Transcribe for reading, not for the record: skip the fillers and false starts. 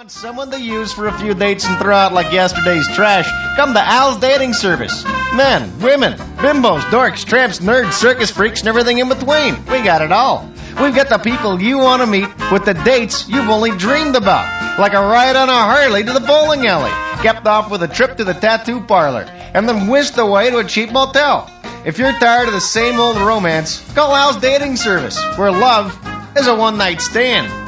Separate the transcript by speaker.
Speaker 1: Want someone to use for a few dates and throw out like yesterday's trash? Come to Al's Dating Service. Men, women, bimbos, dorks, tramps, nerds, circus freaks, and everything in between. We got it all. We've got the people you want to meet with the dates you've only dreamed about. Like a ride on a Harley to the bowling alley, capped off with a trip to the tattoo parlor, and then whisked away to a cheap motel. If you're tired of the same old romance, call Al's Dating Service, where love is a one-night stand.